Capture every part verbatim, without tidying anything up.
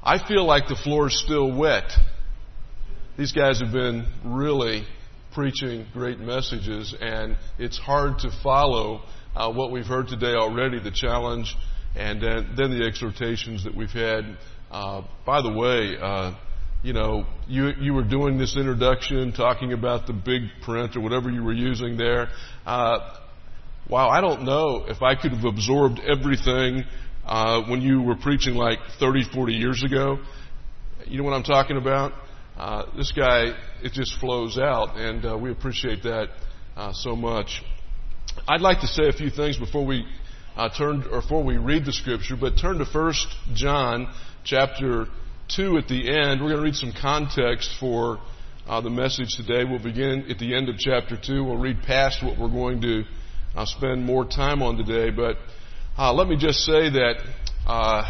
I feel like the floor is still wet. These guys have been really preaching great messages, and it's hard to follow uh, what we've heard today already, the challenge, and then, then the exhortations that we've had. Uh, by the way, uh, you know, you, you were doing this introduction, talking about the big print or whatever you were using there. Uh, wow, I don't know if I could have absorbed everything uh, when you were preaching like thirty, forty years ago. You know what I'm talking about? Uh, this guy, it just flows out, and uh, we appreciate that uh, so much. I'd like to say a few things before we uh, turn, or before we read the scripture, but turn to First John chapter two at the end. We're going to read some context for uh, the message today. We'll begin at the end of chapter two. We'll read past what we're going to uh, spend more time on today, but uh, let me just say that uh,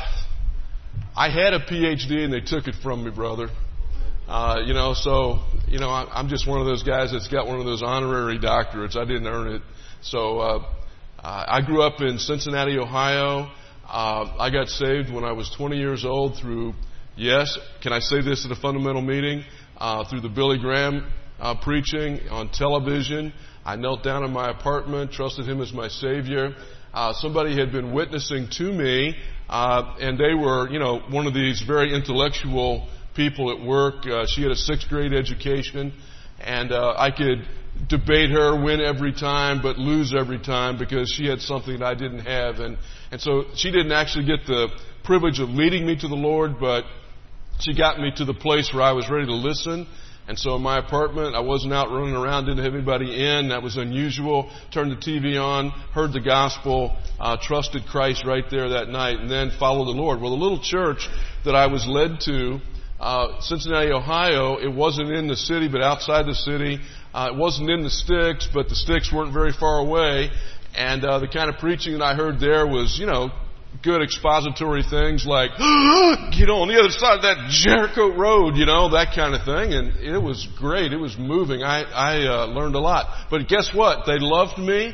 I had a P H D and they took it from me, brother. Uh, you know, so, you know, I'm just one of those guys that's got one of those honorary doctorates. I didn't earn it. So, uh, I grew up in Cincinnati, Ohio. Uh, I got saved when I was twenty years old through, yes, can I say this at a fundamental meeting? Uh, through the Billy Graham, uh, preaching on television. I knelt down in my apartment, trusted him as my Savior. Uh, somebody had been witnessing to me, uh, and they were, you know, one of these very intellectual people at work. Uh, she had a sixth grade education, and uh, I could debate her, win every time, but lose every time because she had something that I didn't have. And, and so she didn't actually get the privilege of leading me to the Lord, but she got me to the place where I was ready to listen. And so in my apartment, I wasn't out running around, didn't have anybody in. That was unusual. Turned the T V on, heard the gospel, uh, trusted Christ right there that night, and then followed the Lord. Well, the little church that I was led to, Uh, Cincinnati, Ohio, it wasn't in the city, but outside the city. Uh, it wasn't in the sticks, but the sticks weren't very far away. And uh, the kind of preaching that I heard there was, you know, good expository things like, you know, on the other side of that Jericho road, you know, that kind of thing. And it was great. It was moving. I, I uh, learned a lot. But guess what? They loved me.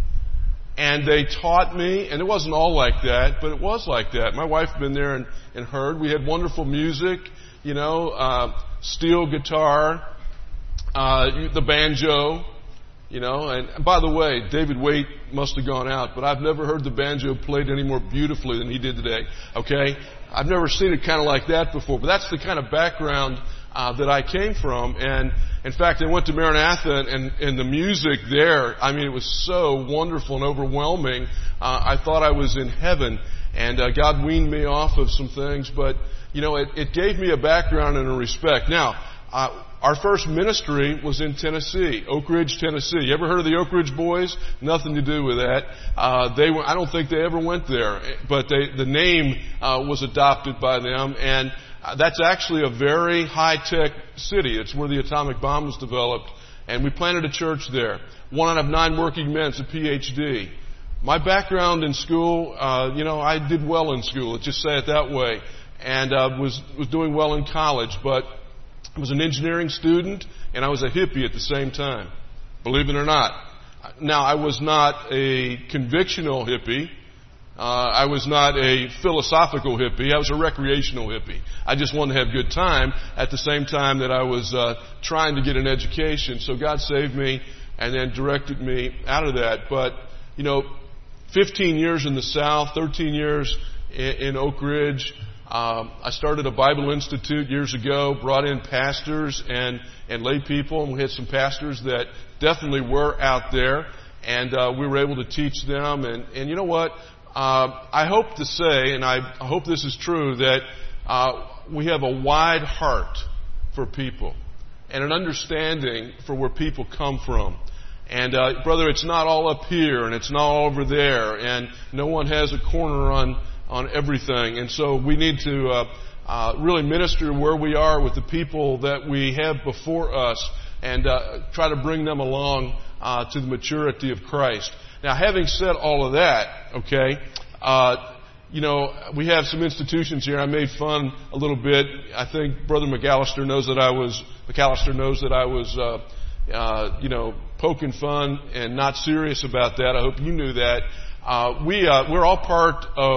And they taught me, and it wasn't all like that, but it was like that. My wife had been there and, and heard. We had wonderful music, you know, uh, steel guitar, uh, the banjo, you know. And by the way, David Waite must have gone out, but I've never heard the banjo played any more beautifully than he did today, okay? I've never seen it kind of like that before, but that's the kind of background uh, that I came from. And in fact, I went to Maranatha, and, and, and the music there, I mean, it was so wonderful and overwhelming. Uh, I thought I was in heaven, and uh, God weaned me off of some things, but, you know, it, it gave me a background and a respect. Now, uh, our first ministry was in Tennessee, Oak Ridge, Tennessee. You ever heard of the Oak Ridge Boys? Nothing to do with that. Uh, they were, I don't think they ever went there, but they, the name uh, was adopted by them, and Uh, that's actually a very high-tech city. It's where the atomic bomb was developed. And we planted a church there. One out of nine working men is a P H D. My background in school, uh, you know, I did well in school. Let's just say it that way. And uh, was was doing well in college. But I was an engineering student, and I was a hippie at the same time. Believe it or not. Now, I was not a convictional hippie. Uh, I was not a philosophical hippie. I was a recreational hippie. I just wanted to have a good time at the same time that I was uh, trying to get an education. So God saved me and then directed me out of that. But, you know, fifteen years in the South, thirteen years in, in Oak Ridge. Um, I started a Bible Institute years ago, brought in pastors and, and lay people, and we had some pastors that definitely were out there, and uh, we were able to teach them. And, and you know what? Uh, I hope to say, and I, I hope this is true, that uh, we have a wide heart for people and an understanding for where people come from. And uh, brother, it's not all up here and it's not all over there, and no one has a corner on on everything. And so we need to uh, uh, really minister where we are with the people that we have before us, and uh, try to bring them along uh, to the maturity of Christ. Now, having said all of that, okay, uh, you know, we have some institutions here. I made fun a little bit. I think Brother McAllister knows that I was, McAllister knows that I was, uh, uh, you know, poking fun and not serious about that. I hope you knew that. Uh, we, uh, we're all part of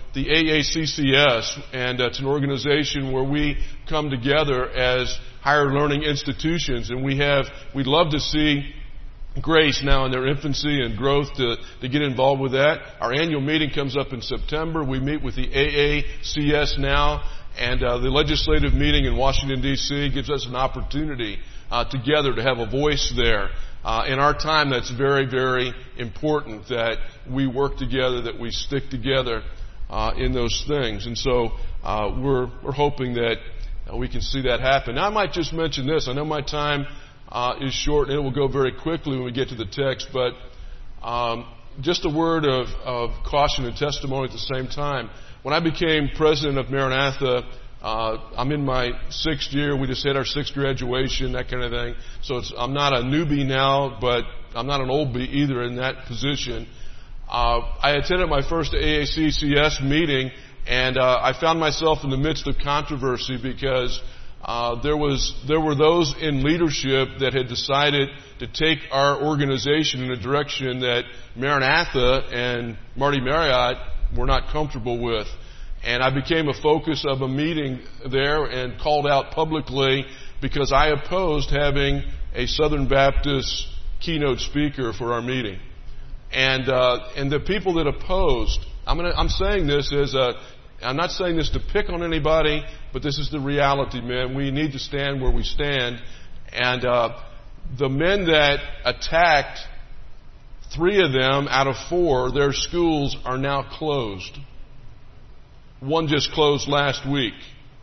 the A A C C S, and it's an organization where we come together as higher learning institutions, and we have, we'd love to see Grace now in their infancy and growth to, to get involved with that. Our annual meeting comes up in September. We meet with the A A C S now, and uh, the legislative meeting in Washington, D C gives us an opportunity uh, together to have a voice there. Uh, in our time, that's very, very important that we work together, that we stick together uh, in those things. And so uh, we're, we're hoping that uh, we can see that happen. Now, I might just mention this. I know my time Uh, is short, and it will go very quickly when we get to the text, but um, just a word of, of caution and testimony at the same time. When I became president of Maranatha, uh, I'm in my sixth year. We just had our sixth graduation, that kind of thing. So it's, I'm not a newbie now, but I'm not an oldie either in that position. Uh, I attended my first A A C C S meeting, and uh, I found myself in the midst of controversy because Uh, there was, there were those in leadership that had decided to take our organization in a direction that Maranatha and Marty Marriott were not comfortable with. And I became a focus of a meeting there and called out publicly because I opposed having a Southern Baptist keynote speaker for our meeting. And, uh, and the people that opposed, I'm gonna, I'm saying this as a, I'm not saying this to pick on anybody, but this is the reality, man. We need to stand where we stand. And uh, the men that attacked, three of them out of four, their schools are now closed. One just closed last week.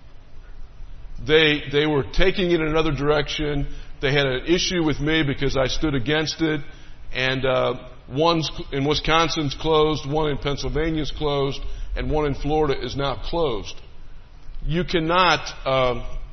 They they were taking it in another direction. They had an issue with me because I stood against it. And uh, one's in Wisconsin's closed, one in Pennsylvania's closed, and one in Florida is now closed. You cannot uh,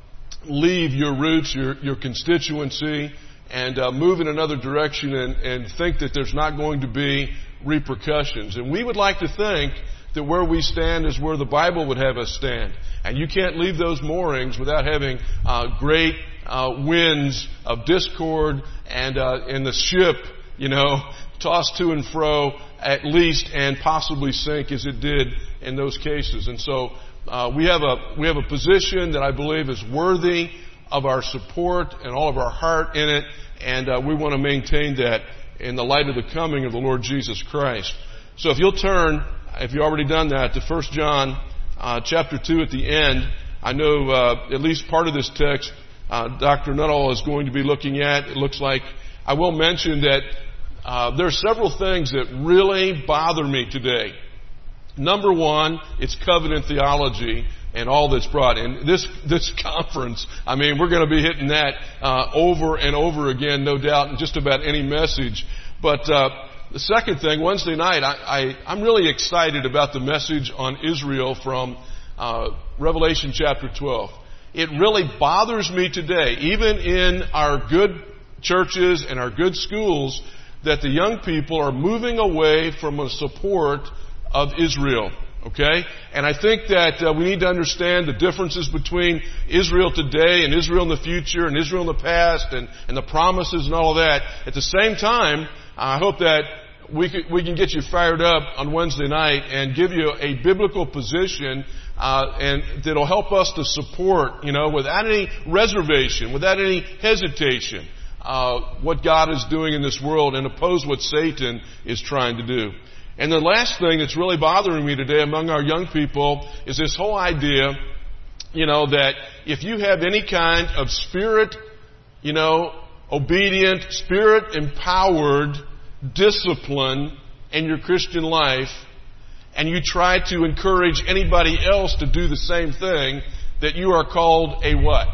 leave your roots, your, your constituency, and uh, move in another direction and, and think that there's not going to be repercussions. And we would like to think that where we stand is where the Bible would have us stand. And you can't leave those moorings without having uh, great uh, winds of discord and, uh, and the ship, you know, tossed to and fro at least and possibly sink as it did in those cases. And so uh, we have a we have a position that I believe is worthy of our support and all of our heart in it, and uh, we want to maintain that in the light of the coming of the Lord Jesus Christ. So if you'll turn, if you've already done that, to First John uh, chapter two at the end. I know uh, at least part of this text uh, Doctor Nuttall is going to be looking at. It looks like I will mention that Uh, there are several things that really bother me today. Number one, it's covenant theology and all that's brought. And this, this conference, I mean, we're going to be hitting that, uh, over and over again, no doubt, in just about any message. But, uh, the second thing, Wednesday night, I, I, I'm really excited about the message on Israel from, uh, Revelation chapter twelve. It really bothers me today, even in our good churches and our good schools, that the young people are moving away from a support of Israel. Okay? And I think that uh, we need to understand the differences between Israel today and Israel in the future and Israel in the past and, and the promises and all of that. At the same time, I hope that we can, we can get you fired up on Wednesday night and give you a biblical position uh, and that'll help us to support, you know, without any reservation, without any hesitation, Uh, what God is doing in this world and oppose what Satan is trying to do. And the last thing that's really bothering me today among our young people is this whole idea, you know, that if you have any kind of spirit, you know, obedient, spirit empowered discipline in your Christian life, and you try to encourage anybody else to do the same thing, that you are called a what?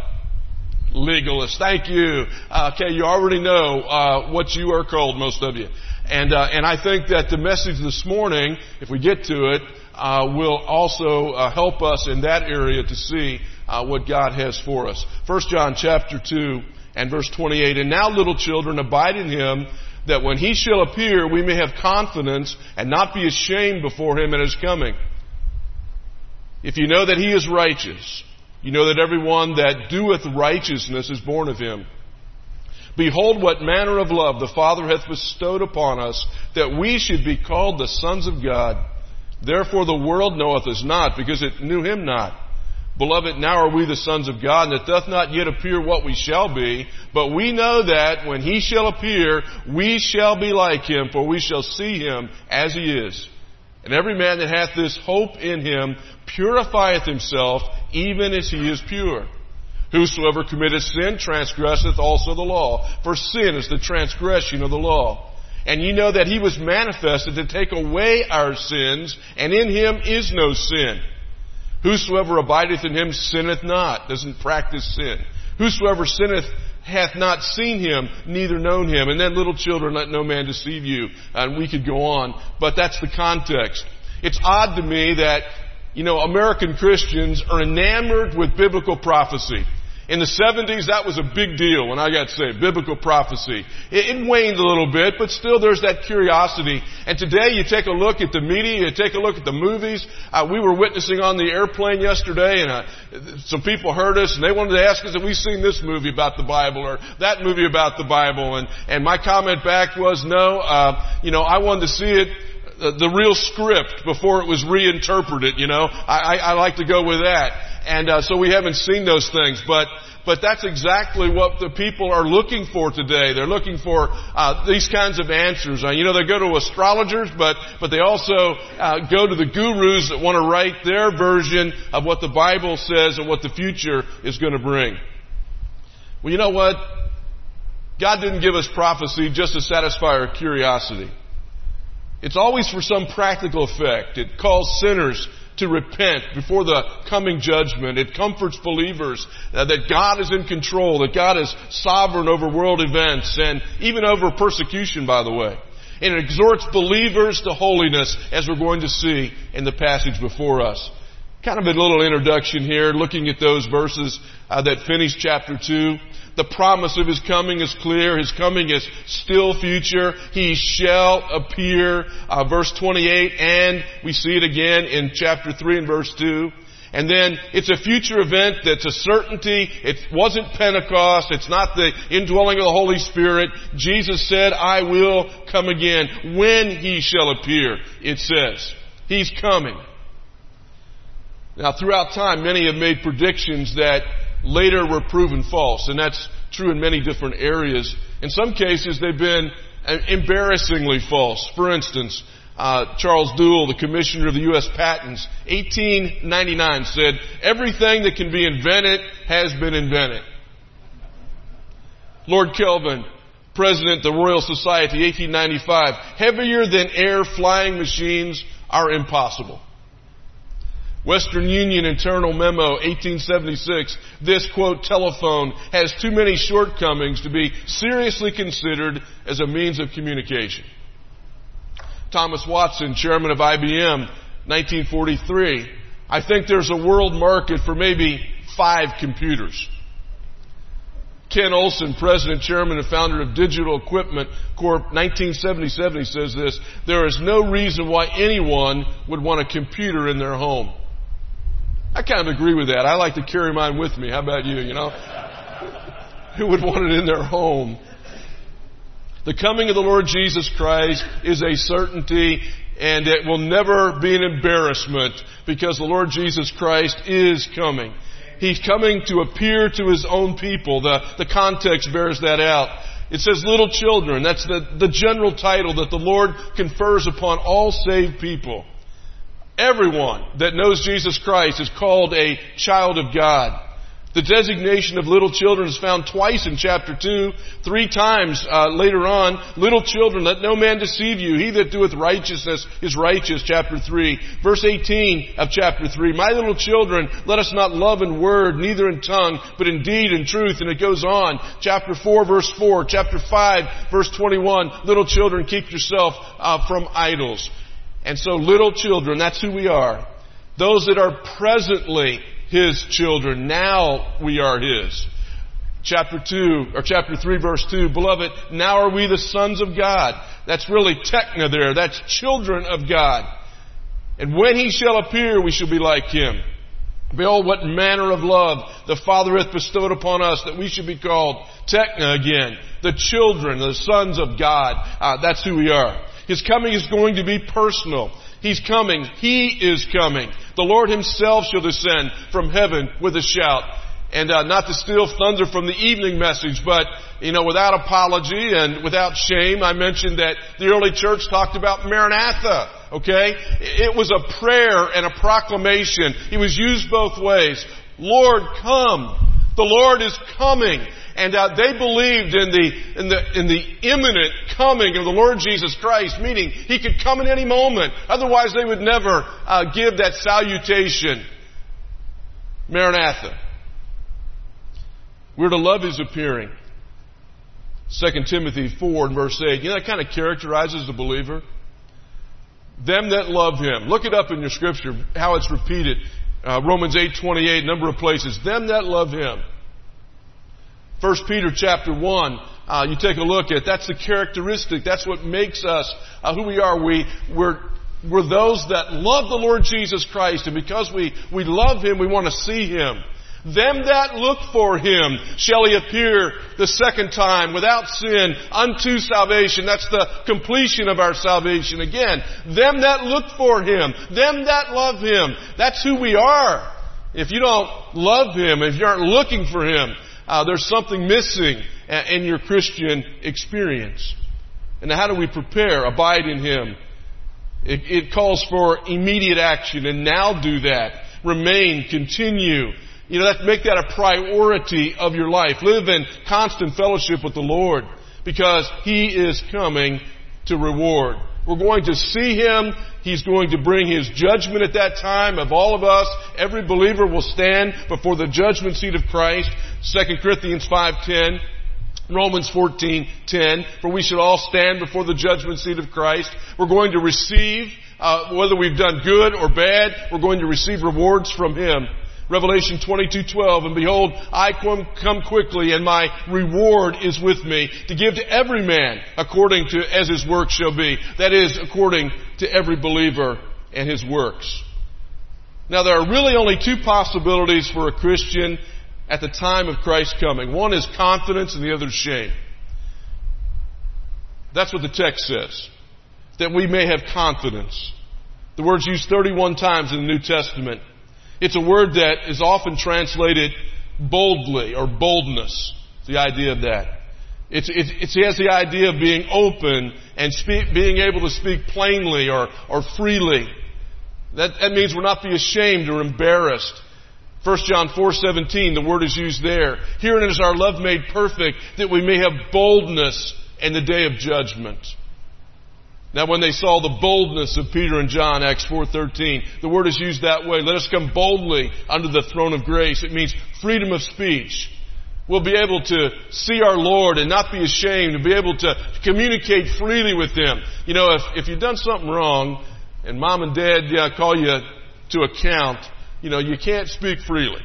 Legalist. Thank you. Uh, okay, you already know uh, what you are called, most of you. And uh, and I think that the message this morning, if we get to it, uh, will also uh, help us in that area to see uh, what God has for us. First John chapter two and verse twenty-eight. And now, little children, abide in Him, that when He shall appear, we may have confidence and not be ashamed before Him at His coming. If you know that He is righteous, you know that everyone that doeth righteousness is born of Him. Behold, what manner of love the Father hath bestowed upon us, that we should be called the sons of God. Therefore the world knoweth us not, because it knew him not. Beloved, now are we the sons of God, and it doth not yet appear what we shall be. But we know that when he shall appear, we shall be like him, for we shall see him as he is. And every man that hath this hope in him purifieth himself, even as he is pure. Whosoever committeth sin transgresseth also the law, for sin is the transgression of the law. And ye know that he was manifested to take away our sins, and in him is no sin. Whosoever abideth in him sinneth not, doesn't practice sin. Whosoever sinneth hath not seen him, neither known him. And then, little children, let no man deceive you. And we could go on, but that's the context. It's odd to me that, you know, American Christians are enamored with biblical prophecy. In the seventies, that was a big deal when I got saved, biblical prophecy. It, it waned a little bit, but still there's that curiosity. And today you take a look at the media, you take a look at the movies. Uh, we were witnessing on the airplane yesterday, and uh, some people heard us, and they wanted to ask us if we've seen this movie about the Bible or that movie about the Bible. And, and my comment back was, no, uh, you know, I wanted to see it, uh, the real script before it was reinterpreted, you know. I, I, I like to go with that. And uh, so we haven't seen those things, but but that's exactly what the people are looking for today. They're looking for uh, these kinds of answers. Uh, you know, they go to astrologers, but but they also uh, go to the gurus that want to write their version of what the Bible says and what the future is going to bring. Well, you know what? God didn't give us prophecy just to satisfy our curiosity. It's always for some practical effect. It calls sinners to repent before the coming judgment. It comforts believers uh, that God is in control, that God is sovereign over world events and even over persecution, by the way. And it exhorts believers to holiness, as we're going to see in the passage before us. Kind of a little introduction here, looking at those verses uh, that finish chapter two. The promise of his coming is clear. His coming is still future. He shall appear. Uh, verse twenty-eight, and we see it again in chapter three and verse two. And then it's a future event that's a certainty. It wasn't Pentecost. It's not the indwelling of the Holy Spirit. Jesus said, I will come again when he shall appear, it says. He's coming. Now, throughout time, many have made predictions that later were proven false, and that's true in many different areas. In some cases, they've been embarrassingly false. For instance, uh, Charles Duell, the commissioner of the U S Patents, eighteen ninety-nine said, everything that can be invented has been invented. Lord Kelvin, president of the Royal Society, eighteen ninety-five, heavier than air flying machines are impossible. Western Union Internal Memo, eighteen seventy-six, this, quote, telephone has too many shortcomings to be seriously considered as a means of communication. Thomas Watson, chairman of I B M, nineteen forty-three, I think there's a world market for maybe five computers. Ken Olsen, president, chairman, and founder of Digital Equipment Corp, nineteen seventy-seven, he says this, there is no reason why anyone would want a computer in their home. I kind of agree with that. I like to carry mine with me. How about you, you know? Who would want it in their home? The coming of the Lord Jesus Christ is a certainty, and it will never be an embarrassment, because the Lord Jesus Christ is coming. He's coming to appear to his own people. The, the context bears that out. It says little children. That's the, the general title that the Lord confers upon all saved people. Everyone that knows Jesus Christ is called a child of God. The designation of little children is found twice in chapter two, three times uh, later on. Little children, let no man deceive you. He that doeth righteousness is righteous, chapter three. Verse eighteen of chapter three. My little children, let us not love in word, neither in tongue, but in deed and truth. And it goes on. Chapter four, verse four. Chapter five, verse twenty-one. Little children, keep yourself uh, from idols. And so little children, that's who we are. Those that are presently his children, now we are his. Chapter two, or chapter three, verse two, beloved, now are we the sons of God. That's really techna there. That's children of God. And when he shall appear, we shall be like him. Behold, what manner of love the Father hath bestowed upon us, that we should be called techna again, the children, the sons of God. Uh, that's who we are. His coming is going to be personal. He's coming. He is coming. The Lord Himself shall descend from heaven with a shout. And uh, not to steal thunder from the evening message, but, you know, without apology and without shame, I mentioned that the early church talked about Maranatha, okay? It was a prayer and a proclamation. It was used both ways. Lord, come. The Lord is coming. And uh, they believed in the, in the, in the imminent coming of the Lord Jesus Christ, meaning He could come at any moment. Otherwise they would never uh, give that salutation. Maranatha. We're to love His appearing. Second Timothy four and verse eight. You know, that kind of characterizes the believer. Them that love Him. Look it up in your scripture, how it's repeated. Uh, Romans eight twenty-eight, number of places. Them that love Him. First Peter chapter one, uh, you take a look at, that's the characteristic. That's what makes us uh, who we are. We, we're, we're those that love the Lord Jesus Christ. And because we, we love Him, we want to see Him. Them that look for Him shall He appear the second time without sin unto salvation. That's the completion of our salvation. Again, them that look for Him, them that love Him. That's who we are. If you don't love Him, if you aren't looking for Him, uh, there's something missing in your Christian experience. And how do we prepare? Abide in Him. It, it calls for immediate action, and now do that. Remain, continue. You know, that, make that a priority of your life. Live in constant fellowship with the Lord, because He is coming to reward. We're going to see Him. He's going to bring His judgment at that time of all of us. Every believer will stand before the judgment seat of Christ. Second Corinthians five ten. Romans fourteen ten. For we should all stand before the judgment seat of Christ. We're going to receive, uh, whether we've done good or bad, we're going to receive rewards from Him. Revelation twenty-two twelve, and behold, I come, come quickly, and my reward is with me, to give to every man according to as his work shall be. That is, according to every believer and his works. Now, there are really only two possibilities for a Christian at the time of Christ's coming. One is confidence, and the other is shame. That's what the text says. That we may have confidence. The word's used thirty-one times in the New Testament. It's a word that is often translated boldly or boldness. The idea of that. It's, it's, it has the idea of being open and speak, being able to speak plainly or, or freely. That, that means we're not be ashamed or embarrassed. First John four seventeen, the word is used there. Herein is our love made perfect, that we may have boldness in the day of judgment. Now when they saw the boldness of Peter and John, Acts four thirteen, the word is used that way. Let us come boldly under the throne of grace. It means freedom of speech. We'll be able to see our Lord and not be ashamed, to be able to communicate freely with Him. You know, if, if you've done something wrong and mom and dad yeah, call you to account, you know, you can't speak freely.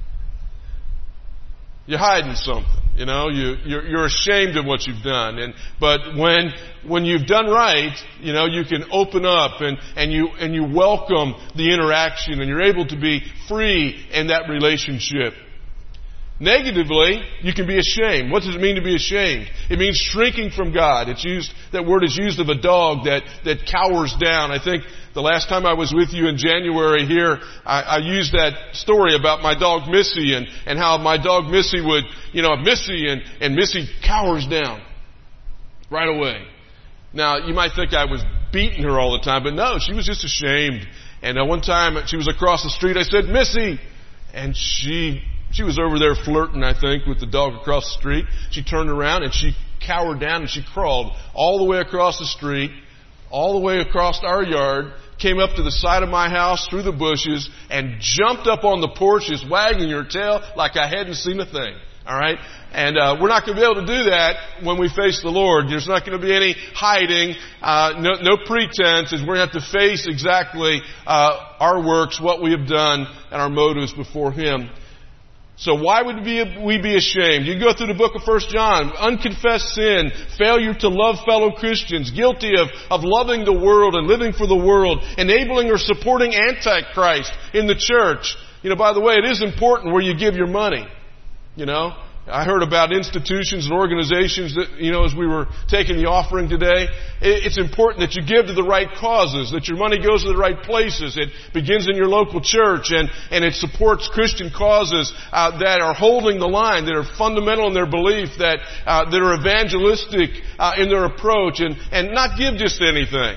You're hiding something. You know, you, you're, you're ashamed of what you've done. And, but when, when you've done right, you know, you can open up and, and you, and you welcome the interaction, and you're able to be free in that relationship. Negatively, you can be ashamed. What does it mean to be ashamed? It means shrinking from God. It's used, that word is used of a dog that, that cowers down. I think the last time I was with you in January here, I, I used that story about my dog Missy and, and how my dog Missy would, you know, Missy and, and Missy cowers down right away. Now, you might think I was beating her all the time, but no, she was just ashamed. And uh, one time she was across the street, I said, Missy! And she, she was over there flirting, I think, with the dog across the street. She turned around and she cowered down and she crawled all the way across the street, all the way across our yard, came up to the side of my house through the bushes and jumped up on the porch, just wagging her tail like I hadn't seen a thing. All right? And uh, we're not going to be able to do that when we face the Lord. There's not going to be any hiding, uh, no, no pretense. We're going to have to face exactly uh, our works, what we have done, and our motives before Him. So why would we be ashamed? You go through the book of First John. Unconfessed sin, failure to love fellow Christians, guilty of, of loving the world and living for the world, enabling or supporting Antichrist in the church. You know, by the way, it is important where you give your money. You know, I heard about institutions and organizations that, you know, as we were taking the offering today, it's important that you give to the right causes, that your money goes to the right places. It begins in your local church, and, and it supports Christian causes uh, that are holding the line, that are fundamental in their belief, that uh, that are evangelistic uh, in their approach, and, and not give just anything.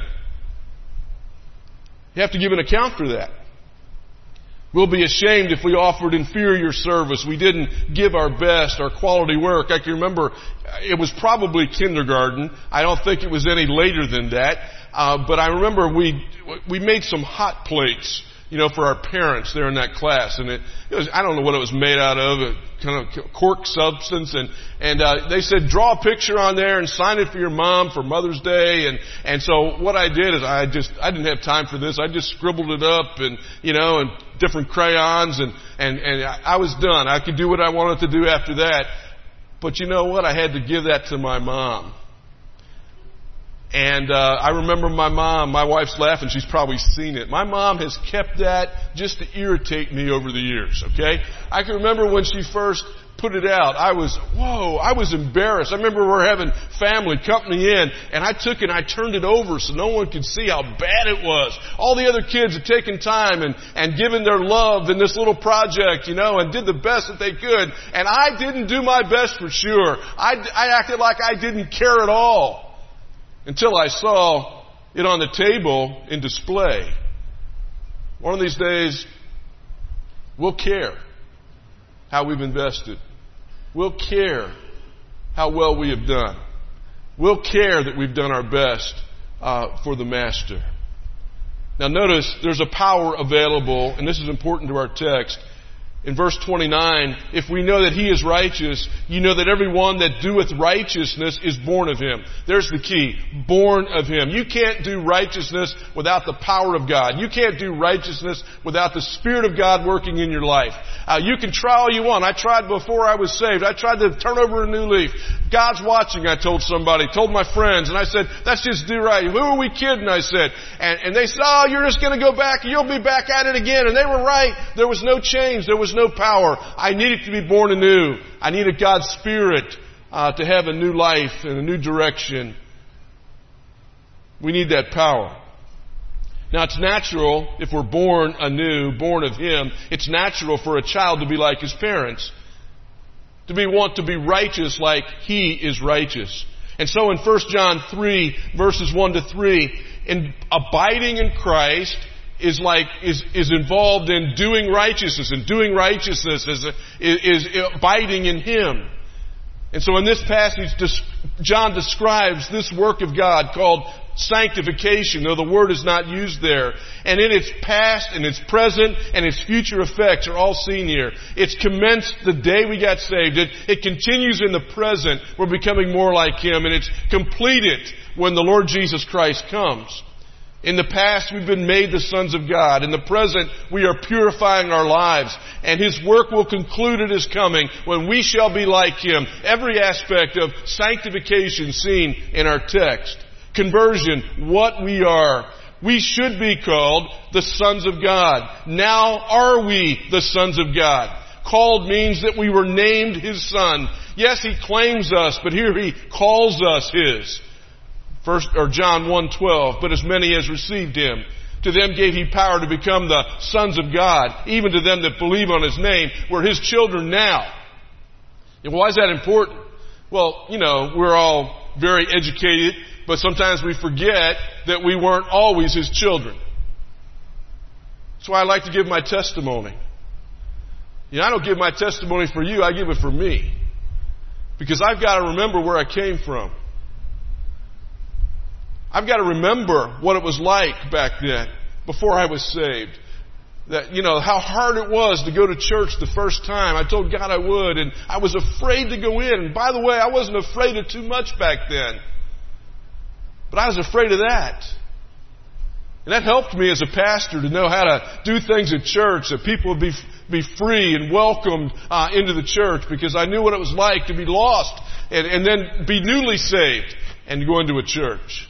You have to give an account for that. We'll be ashamed if we offered inferior service. We didn't give our best, our quality work. I can remember it was probably kindergarten. I don't think it was any later than that. Uh, but I remember we we made some hot plates, you know, for our parents there in that class. And it, it was, I don't know what it was made out of, a kind of cork substance. And, and, uh, they said, draw a picture on there and sign it for your mom for Mother's Day. And, and so what I did is I just, I didn't have time for this. I just scribbled it up and, you know, and different crayons, and, and, and I was done. I could do what I wanted to do after that. But you know what? I had to give that to my mom. And uh, I remember my mom, my wife's laughing, she's probably seen it. My mom has kept that just to irritate me over the years, okay? I can remember when she first put it out, I was, whoa, I was embarrassed. I remember we were having family, company in, and I took it and I turned it over so no one could see how bad it was. All the other kids had taken time and, and given their love in this little project, you know, and did the best that they could. And I didn't do my best for sure. I, I acted like I didn't care at all. Until I saw it on the table in display. One of these days, we'll care how we've invested. We'll care how well we have done. We'll care that we've done our best uh, for the Master. Now notice, there's a power available, and this is important to our text. In verse twenty-nine, if we know that He is righteous, you know that everyone that doeth righteousness is born of Him. There's the key. Born of Him. You can't do righteousness without the power of God. You can't do righteousness without the Spirit of God working in your life. Uh, you can try all you want. I tried before I was saved. I tried to turn over a new leaf. God's watching, I told somebody, told my friends, and I said, let's just do right. Who are we kidding? I said. And, and they said, oh, you're just going to go back and you'll be back at it again. And they were right. There was no change. There was no power. I needed to be born anew. I needed God's Spirit uh, to have a new life and a new direction. We need that power. Now it's natural, if we're born anew, born of Him, it's natural for a child to be like his parents. To be want to be righteous like He is righteous. And so in First John three, verses one to three, in abiding in Christ is like, is, is involved in doing righteousness, and doing righteousness is, is, is abiding in Him. And so in this passage, John describes this work of God called sanctification, though the word is not used there. And in its past and its present and its future effects are all seen here. It's commenced the day we got saved. It, it continues in the present. We're becoming more like Him. And it's completed when the Lord Jesus Christ comes. In the past, we've been made the sons of God. In the present, we are purifying our lives. And His work will conclude at His coming when we shall be like Him. Every aspect of sanctification seen in our text. Conversion, what we are. We should be called the sons of God. Now are we the sons of God? Called means that we were named His son. Yes, He claims us, but here He calls us His. First, or John one twelve, but as many as received Him, to them gave He power to become the sons of God, even to them that believe on His name. We're His children now. And why is that important? Well, you know, we're all very educated, but sometimes we forget that we weren't always His children. That's why I like to give my testimony. You know, I don't give my testimony for you, I give it for me. Because I've got to remember where I came from. I've got to remember what it was like back then, before I was saved. That, you know, how hard it was to go to church the first time. I told God I would, and I was afraid to go in. And by the way, I wasn't afraid of too much back then. But I was afraid of that. And that helped me as a pastor to know how to do things at church, that people would be be free and welcomed uh, into the church, because I knew what it was like to be lost and, and then be newly saved and go into a church.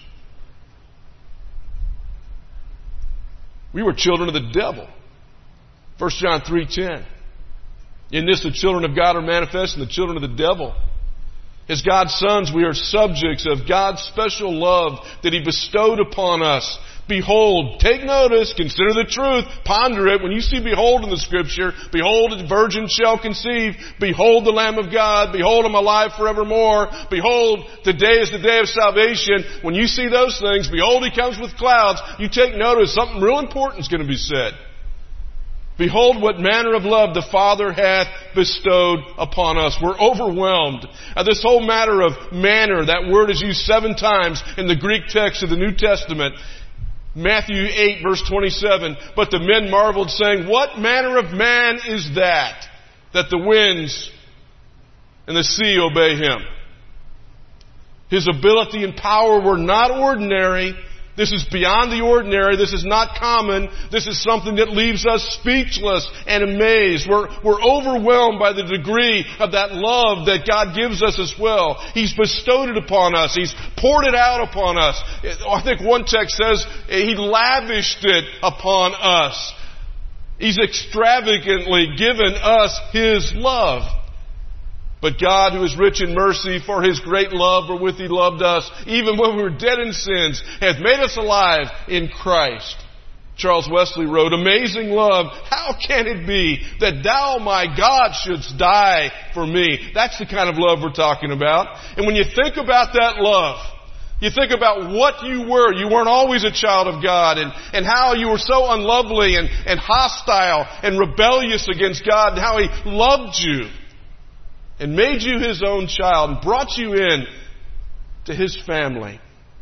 We were children of the devil. First John three ten. In this, the children of God are manifest and the children of the devil. As God's sons, we are subjects of God's special love that He bestowed upon us. Behold, take notice, consider the truth, ponder it. When you see behold in the Scripture, behold, a virgin shall conceive. Behold the Lamb of God. Behold, I'm alive forevermore. Behold, today is the day of salvation. When you see those things, behold, He comes with clouds. You take notice, something real important is going to be said. Behold what manner of love the Father hath bestowed upon us. We're overwhelmed. Now, this whole matter of manner, that word is used seven times in the Greek text of the New Testament. Matthew eight verse twenty-seven, but the men marveled, saying, what manner of man is that, that the winds and the sea obey Him? His ability and power were not ordinary. This is beyond the ordinary. This is not common. This is something that leaves us speechless and amazed. We're, we're overwhelmed by the degree of that love that God gives us as well. He's bestowed it upon us. He's poured it out upon us. I think one text says He lavished it upon us. He's extravagantly given us His love. But God, who is rich in mercy, for His great love wherewith He loved us, even when we were dead in sins, hath made us alive in Christ. Charles Wesley wrote, amazing love, how can it be that Thou, my God, shouldst die for me? That's the kind of love we're talking about. And when you think about that love, you think about what you were. You weren't always a child of God, and, and how you were so unlovely and, and hostile and rebellious against God, and how He loved you and made you His own child and brought you in to His family.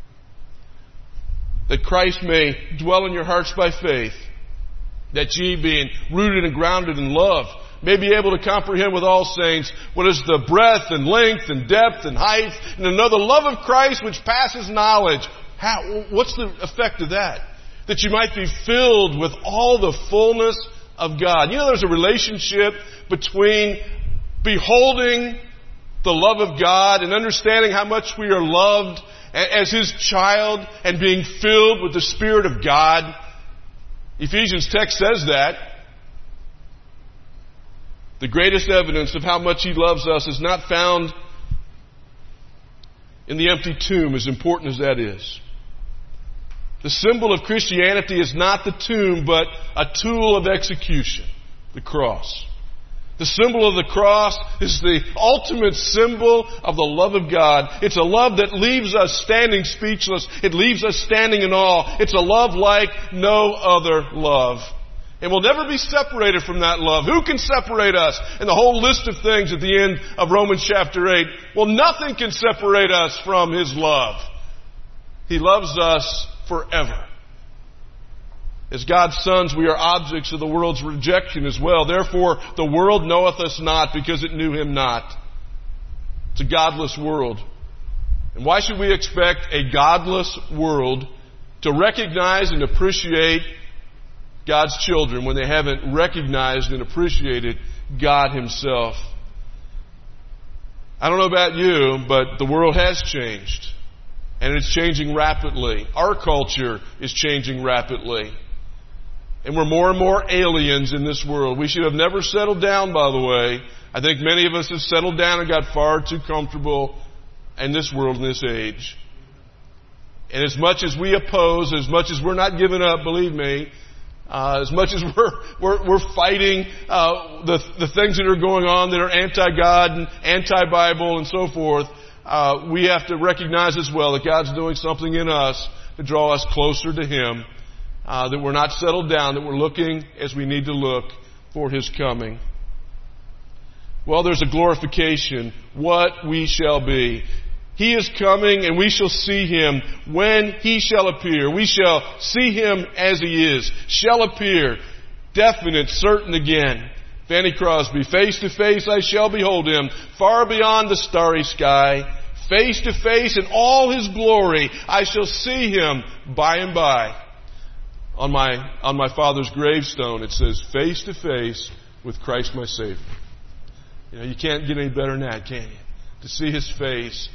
That Christ may dwell in your hearts by faith, that ye, being rooted and grounded in love, may be able to comprehend with all saints what is the breadth and length and depth and height, and to know the love of Christ which passes knowledge. How, what's the effect of that? That you might be filled with all the fullness of God. You know, there's a relationship between beholding the love of God and understanding how much we are loved as His child and being filled with the Spirit of God. Ephesians text says that. The greatest evidence of how much He loves us is not found in the empty tomb, as important as that is. The symbol of Christianity is not the tomb, but a tool of execution, the cross. The symbol of the cross is the ultimate symbol of the love of God. It's a love that leaves us standing speechless. It leaves us standing in awe. It's a love like no other love. And we'll never be separated from that love. Who can separate us? And the whole list of things at the end of Romans chapter eight. Well, nothing can separate us from His love. He loves us forever. As God's sons, we are objects of the world's rejection as well. Therefore, the world knoweth us not because it knew Him not. It's a godless world. And why should we expect a godless world to recognize and appreciate God's children when they haven't recognized and appreciated God Himself? I don't know about you, but the world has changed. And it's changing rapidly. Our culture is changing rapidly. And we're more and more aliens in this world. We should have never settled down, by the way. I think many of us have settled down and got far too comfortable in this world, in this age. And as much as we oppose, as much as we're not giving up, believe me, uh, as much as we're we're, we're fighting uh, the the things that are going on that are anti-God and anti-Bible and so forth, uh, we have to recognize as well that God's doing something in us to draw us closer to Him. Uh, that we're not settled down, that we're looking as we need to look for His coming. Well, there's a glorification, what we shall be. He is coming and we shall see Him when He shall appear. We shall see Him as He is, shall appear, definite, certain again. Fanny Crosby, face to face I shall behold Him, far beyond the starry sky. Face to face in all His glory, I shall see Him by and by. On my, on my father's gravestone, it says, face to face with Christ my Savior. You know, you can't get any better than that, can you? To see His face.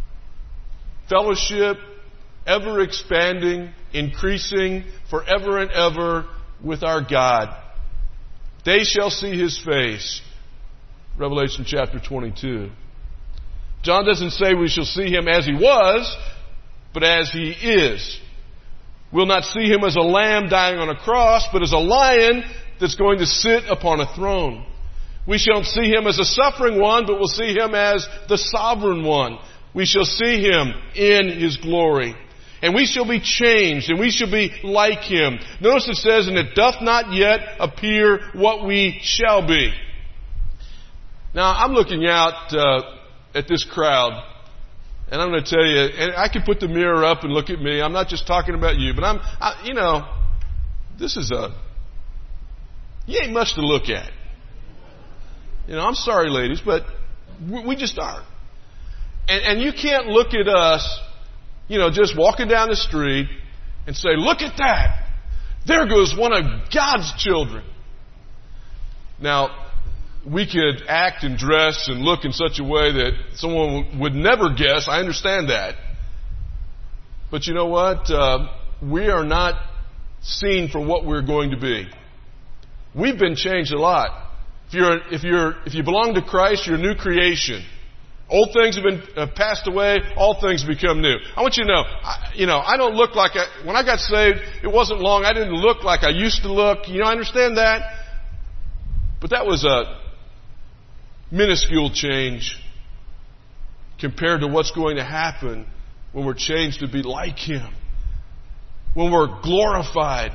Fellowship, ever expanding, increasing, forever and ever with our God. They shall see His face. Revelation chapter twenty-two. John doesn't say we shall see him as he was, but as he is. We'll not see him as a lamb dying on a cross, but as a lion that's going to sit upon a throne. We shan't see him as a suffering one, but we'll see him as the sovereign one. We shall see him in his glory. And we shall be changed, and we shall be like him. Notice it says, and it doth not yet appear what we shall be. Now, I'm looking out uh, at this crowd, and I'm going to tell you, and I can put the mirror up and look at me. I'm not just talking about you, but I'm, I, you know, this is a, you ain't much to look at. You know, I'm sorry, ladies, but we just are. And, and you can't look at us, you know, just walking down the street and say, look at that. There goes one of God's children. Now, we could act and dress and look in such a way that someone would never guess. I understand that. But you know what? Uh, we are not seen for what we're going to be. We've been changed a lot. If you're, if you're, if you belong to Christ, you're a new creation. Old things have been uh, passed away. All things become new. I want you to know, I, you know, I don't look like I, when I got saved, it wasn't long. I didn't look like I used to look. You know, I understand that. But that was a minuscule change compared to what's going to happen when we're changed to be like him. When we're glorified.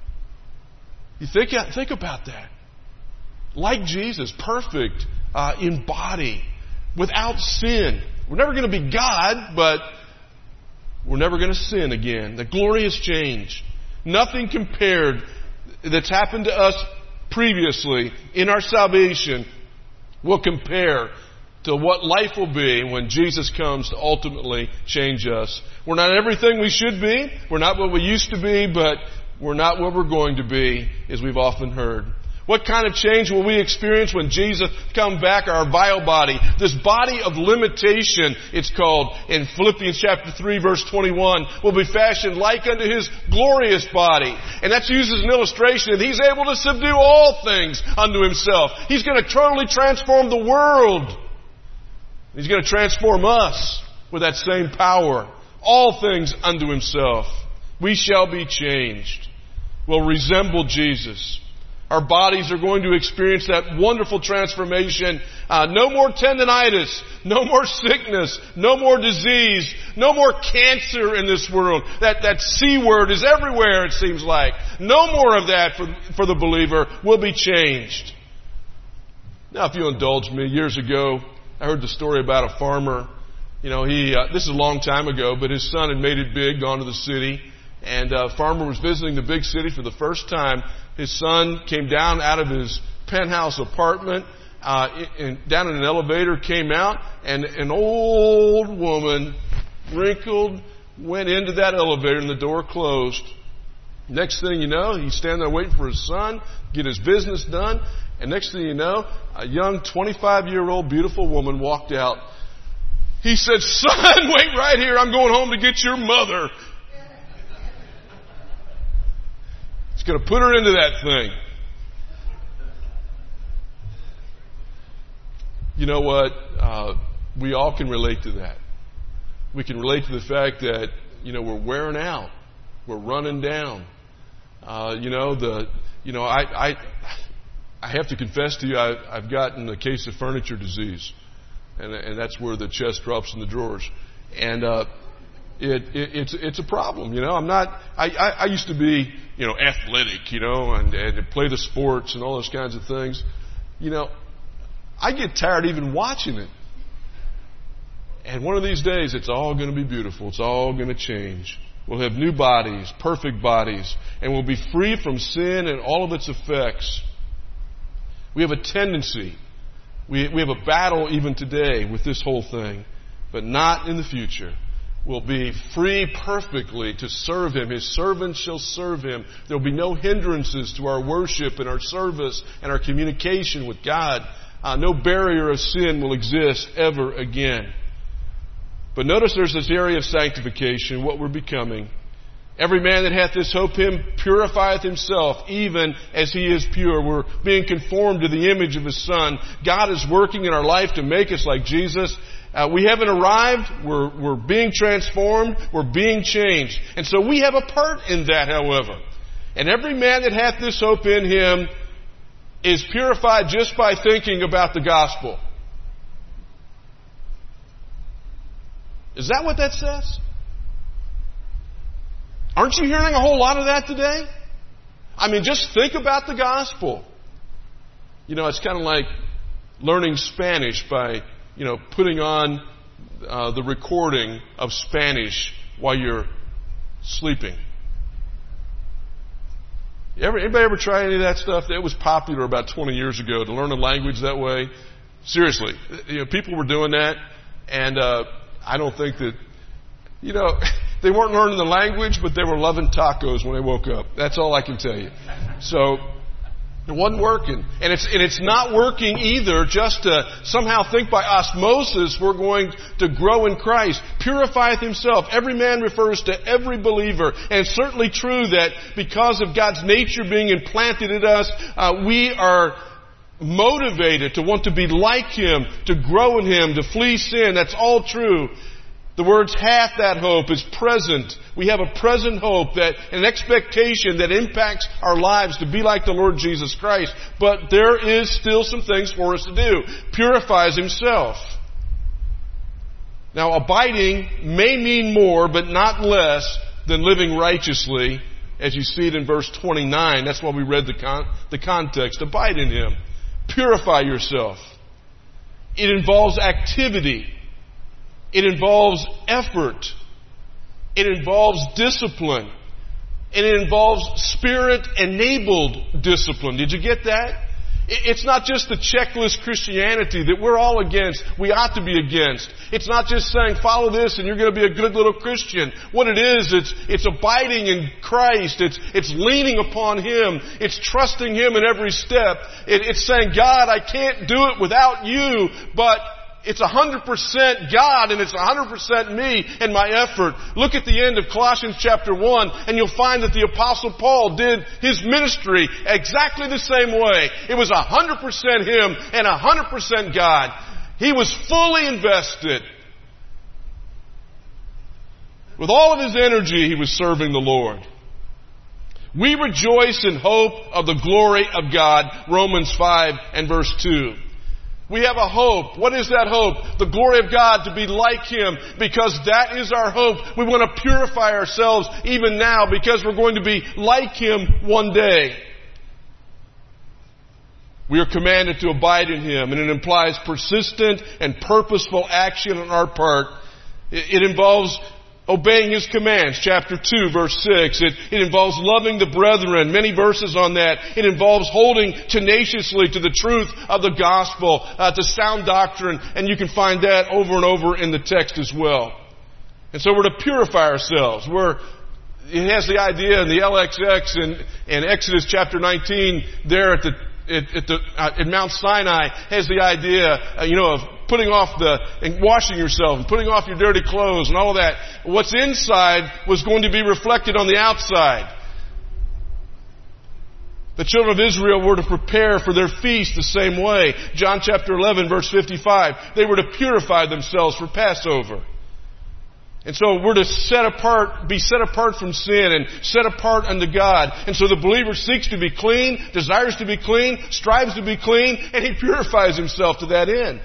You think, think about that. Like Jesus, perfect uh, in body. Without sin. We're never going to be God, but we're never going to sin again. The glorious change. Nothing compared that's happened to us previously in our salvation will compare to what life will be when Jesus comes to ultimately change us. We're not everything we should be. We're not what we used to be, but we're not what we're going to be, as we've often heard. What kind of change will we experience when Jesus comes back, our vile body? This body of limitation, it's called in Philippians chapter three verse twenty-one, will be fashioned like unto his glorious body. And that's used as an illustration that he's able to subdue all things unto himself. He's going to totally transform the world. He's going to transform us with that same power. All things unto himself. We shall be changed. We'll resemble Jesus. Our bodies are going to experience that wonderful transformation. Uh, no more tendinitis. No more sickness. No more disease. No more cancer in this world. That, that C word is everywhere, it seems like. No more of that for, for the believer. Will be changed. Now, if you indulge me, years ago, I heard the story about a farmer. You know, he, uh, this is a long time ago, but his son had made it big, gone to the city. And a farmer was visiting the big city for the first time. His son came down out of his penthouse apartment, uh, in, down in an elevator, came out, and an old woman, wrinkled, went into that elevator and the door closed. Next thing you know, he's standing there waiting for his son, get his business done, and next thing you know, a young twenty-five-year-old beautiful woman walked out. He said, son, wait right here, I'm going home to get your mother. Going to put her into that thing. You know what? Uh, we all can relate to that. We can relate to the fact that, you know, we're wearing out. We're running down. Uh, you know, the, you know, I, I, I have to confess to you, I, I've gotten a case of furniture disease. And, and that's where the chest drops in the drawers. And, uh, It, it, it's it's a problem, you know. I'm not. I, I, I used to be, you know, athletic, you know, and, and play the sports and all those kinds of things. You know, I get tired even watching it. And one of these days, it's all going to be beautiful. It's all going to change. We'll have new bodies, perfect bodies, and we'll be free from sin and all of its effects. We have a tendency, we we have a battle even today with this whole thing, but not in the future. Will be free perfectly to serve him. His servants shall serve him. There will be no hindrances to our worship and our service and our communication with God. Uh, no barrier of sin will exist ever again. But notice there's this area of sanctification, what we're becoming. Every man that hath this hope him purifieth himself, even as he is pure. We're being conformed to the image of his Son. God is working in our life to make us like Jesus. Uh, we haven't arrived. We're, we're being transformed. We're being changed. And so we have a part in that, however. And every man that hath this hope in him is purified just by thinking about the gospel. Is that what that says? Aren't you hearing a whole lot of that today? I mean, just think about the gospel. You know, it's kind of like learning Spanish by, you know, putting on uh, the recording of Spanish while you're sleeping. Ever, anybody ever try any of that stuff? It was popular about twenty years ago to learn a language that way. Seriously, you know, people were doing that, and uh, I don't think that, you know, they weren't learning the language, but they were loving tacos when they woke up. That's all I can tell you. So it wasn't working, and it's and it's not working either. Just to somehow think by osmosis we're going to grow in Christ. Purifieth himself. Every man refers to every believer, and it's certainly true that because of God's nature being implanted in us, uh, we are motivated to want to be like him, to grow in him, to flee sin. That's all true. The words hath that hope is present. We have a present hope, that an expectation that impacts our lives to be like the Lord Jesus Christ. But there is still some things for us to do. Purifies himself. Now, abiding may mean more, but not less, than living righteously, as you see it in verse twenty-nine. That's why we read the con- the context. Abide in him. Purify yourself. It involves activity. It involves effort. It involves discipline. And it involves Spirit-enabled discipline. Did you get that? It's not just the checklist Christianity that we're all against, we ought to be against. It's not just saying, follow this and you're going to be a good little Christian. What it is, it's, it's abiding in Christ. It's, it's leaning upon Him. It's trusting Him in every step. It, it's saying, God, I can't do it without you, but it's one hundred percent God and it's one hundred percent me and my effort. Look at the end of Colossians chapter one and you'll find that the Apostle Paul did his ministry exactly the same way. It was one hundred percent him and one hundred percent God. He was fully invested. With all of his energy, he was serving the Lord. We rejoice in hope of the glory of God, Romans five and verse two. We have a hope. What is that hope? The glory of God, to be like Him, because that is our hope. We want to purify ourselves even now because we're going to be like Him one day. We are commanded to abide in Him, and it implies persistent and purposeful action on our part. It involves obeying His commands, chapter two, verse six. It, it involves loving the brethren, many verses on that. It involves holding tenaciously to the truth of the gospel, uh, to sound doctrine, and you can find that over and over in the text as well. And so we're to purify ourselves. We're, it has the idea in the L X X in, in Exodus chapter nineteen there at the At, at, the, uh, at Mount Sinai has the idea, uh, you know, of putting off the, and washing yourself and putting off your dirty clothes and all of that. What's inside was going to be reflected on the outside. The children of Israel were to prepare for their feast the same way. John chapter eleven verse fifty-five. They were to purify themselves for Passover. And so we're to set apart, be set apart from sin and set apart unto God. And so the believer seeks to be clean, desires to be clean, strives to be clean, and he purifies himself to that end.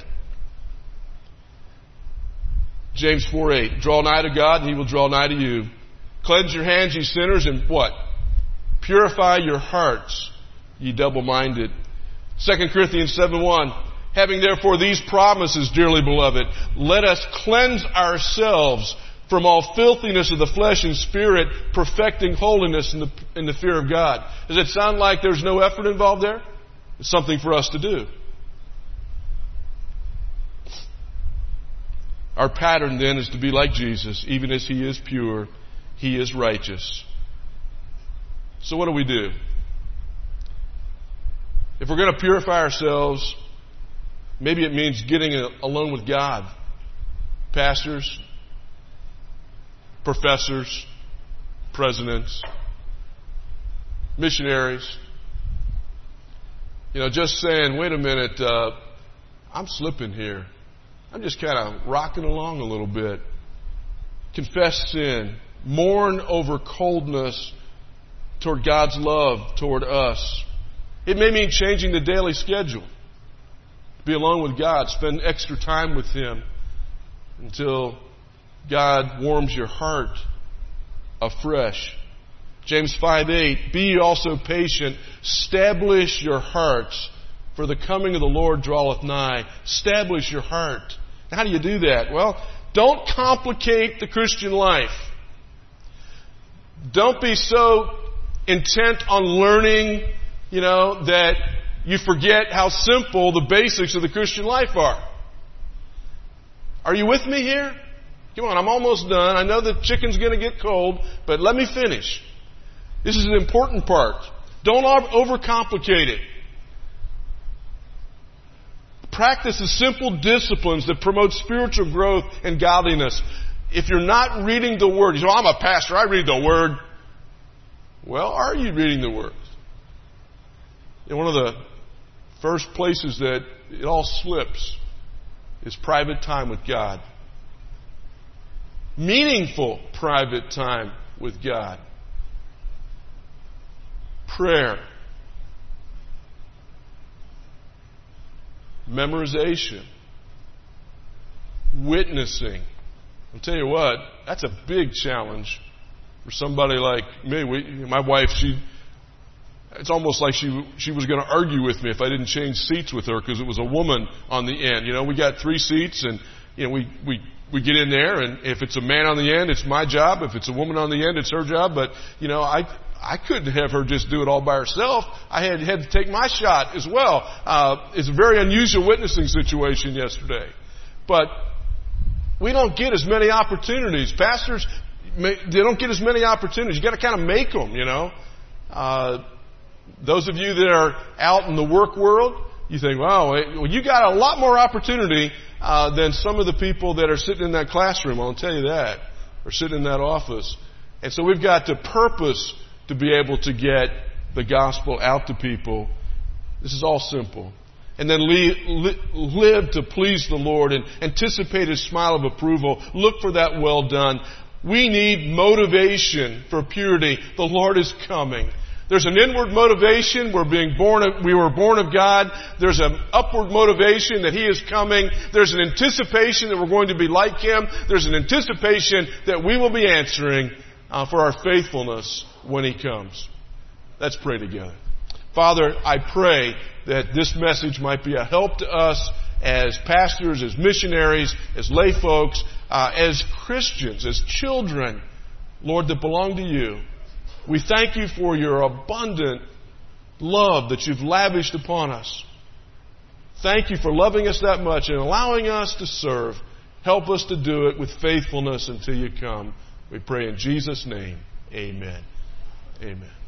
James four eight, draw nigh to God and He will draw nigh to you. Cleanse your hands, ye sinners, and what? Purify your hearts, ye double-minded. Second Corinthians seven one, having therefore these promises, dearly beloved, let us cleanse ourselves from all filthiness of the flesh and spirit, perfecting holiness in the, in the fear of God. Does it sound like there's no effort involved there? It's something for us to do. Our pattern then is to be like Jesus. Even as He is pure, He is righteous. So what do we do? If we're going to purify ourselves, maybe it means getting alone with God. Pastors, professors, presidents, missionaries. You know, just saying, wait a minute, uh, I'm slipping here. I'm just kind of rocking along a little bit. Confess sin. Mourn over coldness toward God's love toward us. It may mean changing the daily schedule. Be alone with God. Spend extra time with Him until God warms your heart afresh. James five eight, be ye also patient, establish your hearts, for the coming of the Lord draweth nigh. Establish your heart. How do you do that? Well, don't complicate the Christian life. Don't be so intent on learning, you know, that you forget how simple the basics of the Christian life are. Are you with me here? Come on, I'm almost done. I know the chicken's going to get cold, but let me finish. This is an important part. Don't overcomplicate it. Practice the simple disciplines that promote spiritual growth and godliness. If you're not reading the Word, you say, oh, I'm a pastor, I read the Word. Well, are you reading the Word? And one of the first places that it all slips is private time with God. Meaningful private time with God. Prayer. Memorization. Witnessing. I'll tell you what, that's a big challenge for somebody like me. We, my wife, she, it's almost like she she was going to argue with me if I didn't change seats with her because it was a woman on the end. You know, we got three seats and, you know, we, we, we get in there and if it's a man on the end, it's my job. If it's a woman on the end, it's her job. But, you know, I, I couldn't have her just do it all by herself. I had, had to take my shot as well. Uh, it's a very unusual witnessing situation yesterday. But we don't get as many opportunities. Pastors, they don't get as many opportunities. You got to kind of make them, you know. Uh, those of you that are out in the work world, you think, wow, well, you got a lot more opportunity uh, than some of the people that are sitting in that classroom. I'll tell you that. Or sitting in that office. And so we've got to purpose to be able to get the gospel out to people. This is all simple. And then live to please the Lord and anticipate His smile of approval. Look for that well done. We need motivation for purity. The Lord is coming. There's an inward motivation. We're being born of, we were born of God. There's an upward motivation that He is coming. There's an anticipation that we're going to be like Him. There's an anticipation that we will be answering uh, for our faithfulness when He comes. Let's pray together. Father, I pray that this message might be a help to us as pastors, as missionaries, as lay folks, uh, as Christians, as children, Lord, that belong to You. We thank You for Your abundant love that You've lavished upon us. Thank You for loving us that much and allowing us to serve. Help us to do it with faithfulness until You come. We pray in Jesus' name. Amen. Amen.